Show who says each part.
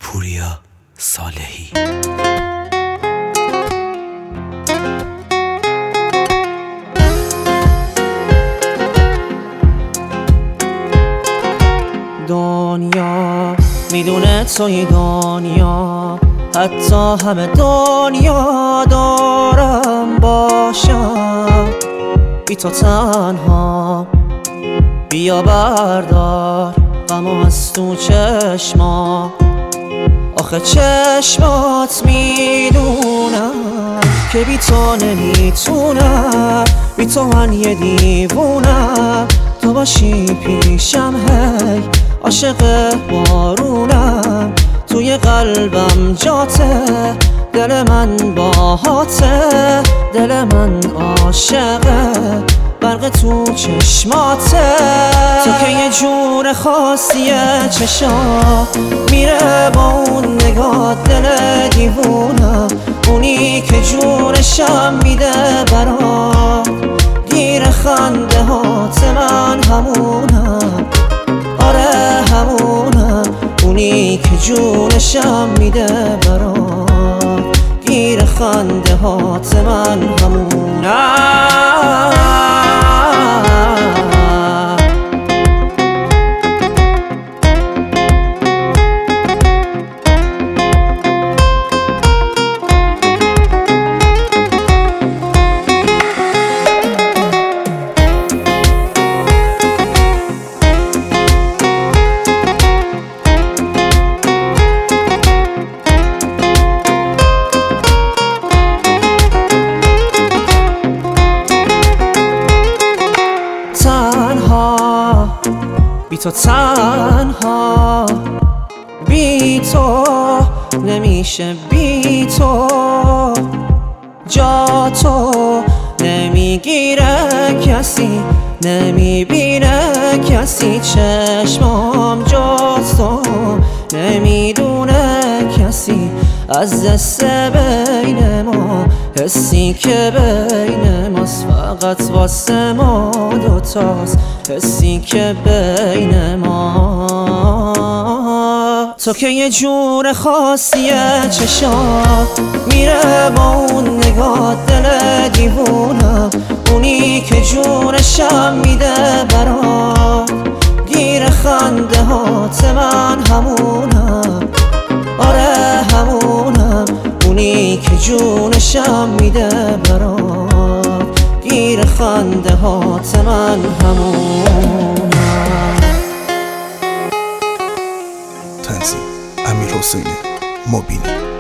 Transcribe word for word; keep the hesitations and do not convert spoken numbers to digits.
Speaker 1: پوریا صالحی.
Speaker 2: دنیا میدونه توی دنیا، حتی همه دنیا دارم باشم بی تو تنها. بیا بردار غمو از تو چشما، آخه چشمات میدونم که بی تو نمیتونم، بی تو من یه دیوونم. تو باشی پیشم هی عاشق بارونم، توی قلبم جاته، دل من باهاته، دل من عاشقه، برق تو چشماته. تو که یه جور خاصیه، چشا میره با اون نگاه دل دیوونم، اونی که جونشم میده برات، گیر خنده هات من همونم، آره همونم، اونی که جونشم میده برات، گیر خنده هات من همونم. بی تو تنها، بی تو نمیشه، بی تو جا تو نمیگیره کسی، نمیبینه کسی، چشمام جز تو نمیدونه کسی. از دست بین ما حسی که بین ماست، فقط واسه ما دوتاست، حسی که بین ما. تو که یه جور خاصیه، چشا میره با اون نگاه دل دیوونم، اونی که جونشم میده برات، گیر خنده هات من همونم، آره همونم، اونی که جونشم میده برات، گیر خنده هات من همونم.
Speaker 1: تنظیم امیر حسین مبینی.